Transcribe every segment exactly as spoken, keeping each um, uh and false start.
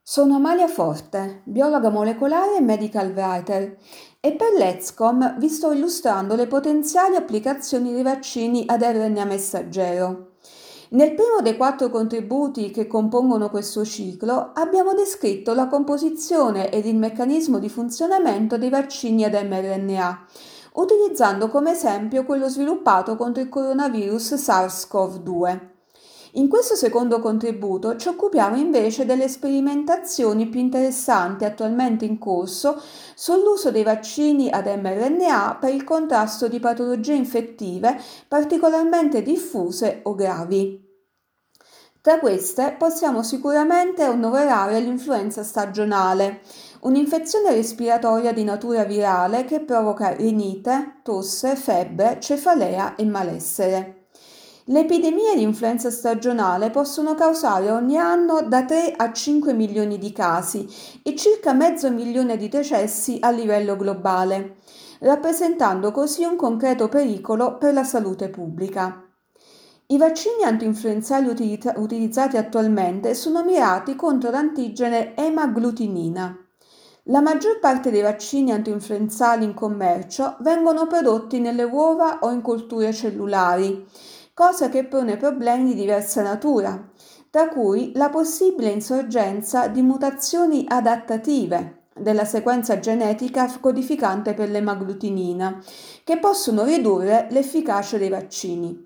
Sono Amalia Forte, biologa molecolare e medical writer, e per Letscom vi sto illustrando le potenziali applicazioni dei vaccini ad R N A messaggero. Nel primo dei quattro contributi che compongono questo ciclo abbiamo descritto la composizione ed il meccanismo di funzionamento dei vaccini ad mRNA, utilizzando come esempio quello sviluppato contro il coronavirus SARS-CoV due. In questo secondo contributo ci occupiamo invece delle sperimentazioni più interessanti attualmente in corso sull'uso dei vaccini ad mRNA per il contrasto di patologie infettive particolarmente diffuse o gravi. Tra queste possiamo sicuramente annoverare l'influenza stagionale, un'infezione respiratoria di natura virale che provoca rinite, tosse, febbre, cefalea e malessere. Le epidemie di influenza stagionale possono causare ogni anno da tre a cinque milioni di casi e circa mezzo milione di decessi a livello globale, rappresentando così un concreto pericolo per la salute pubblica. I vaccini antinfluenzali utilizza- utilizzati attualmente sono mirati contro l'antigene emaglutinina. La maggior parte dei vaccini antinfluenzali in commercio vengono prodotti nelle uova o in colture cellulari, cosa che pone problemi di diversa natura, tra cui la possibile insorgenza di mutazioni adattative della sequenza genetica codificante per l'emaglutinina, che possono ridurre l'efficacia dei vaccini.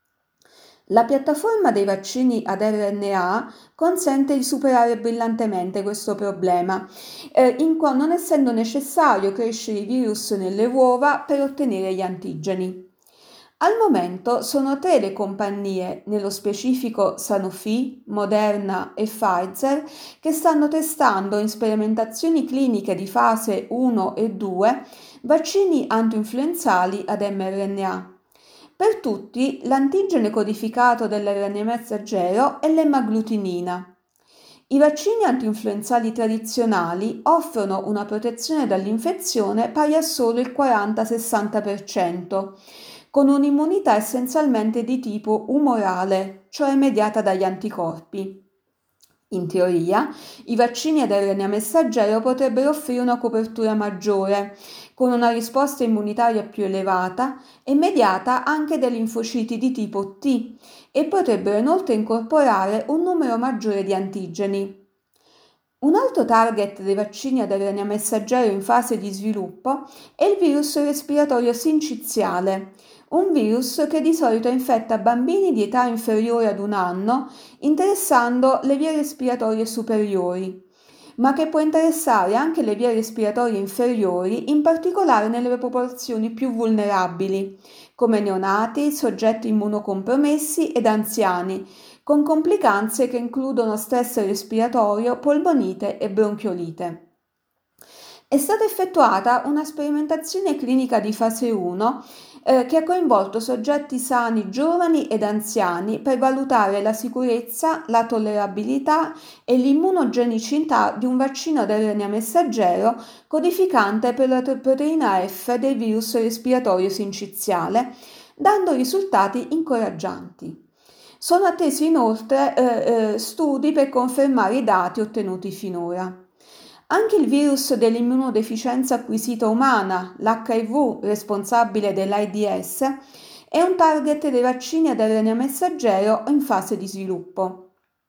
La piattaforma dei vaccini ad R N A consente di superare brillantemente questo problema, eh, in quanto non essendo necessario crescere i virus nelle uova per ottenere gli antigeni. Al momento sono tre le compagnie, nello specifico Sanofi, Moderna e Pfizer, che stanno testando in sperimentazioni cliniche di fase uno e due vaccini antinfluenzali ad mRNA. Per tutti l'antigene codificato dell'R N A messaggero è l'emaglutinina. I vaccini antinfluenzali tradizionali offrono una protezione dall'infezione pari a solo il quaranta sessanta per cento, con un'immunità essenzialmente di tipo umorale, cioè mediata dagli anticorpi. In teoria, i vaccini ad R N A messaggero potrebbero offrire una copertura maggiore, con una risposta immunitaria più elevata e mediata anche da linfociti di tipo T, e potrebbero inoltre incorporare un numero maggiore di antigeni. Un altro target dei vaccini ad R N A messaggero in fase di sviluppo è il virus respiratorio sinciziale, un virus che di solito infetta bambini di età inferiore ad un anno, interessando le vie respiratorie superiori, ma che può interessare anche le vie respiratorie inferiori, in particolare nelle popolazioni più vulnerabili, come neonati, soggetti immunocompromessi ed anziani, con complicanze che includono stress respiratorio, polmonite e bronchiolite. È stata effettuata una sperimentazione clinica di fase uno eh, che ha coinvolto soggetti sani, giovani ed anziani per valutare la sicurezza, la tollerabilità e l'immunogenicità di un vaccino ad R N A messaggero codificante per la proteina F del virus respiratorio sinciziale, dando risultati incoraggianti. Sono attesi inoltre eh, eh, studi per confermare i dati ottenuti finora. Anche il virus dell'immunodeficienza acquisita umana, l'H I V responsabile dell'AIDS, è un target dei vaccini ad R N A messaggero in fase di sviluppo.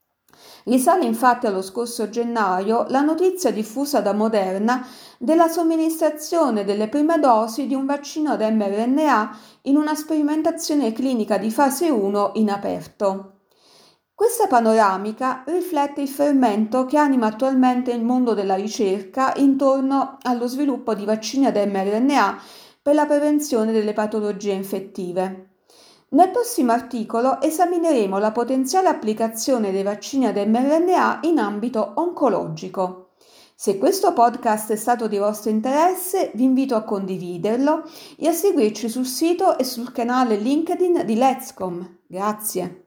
Risale infatti allo scorso gennaio la notizia diffusa da Moderna della somministrazione delle prime dosi di un vaccino ad mRNA in una sperimentazione clinica di fase uno in aperto. Questa panoramica riflette il fermento che anima attualmente il mondo della ricerca intorno allo sviluppo di vaccini ad mRNA per la prevenzione delle patologie infettive. Nel prossimo articolo esamineremo la potenziale applicazione dei vaccini ad mRNA in ambito oncologico. Se questo podcast è stato di vostro interesse, vi invito a condividerlo e a seguirci sul sito e sul canale LinkedIn di Letscom. Grazie.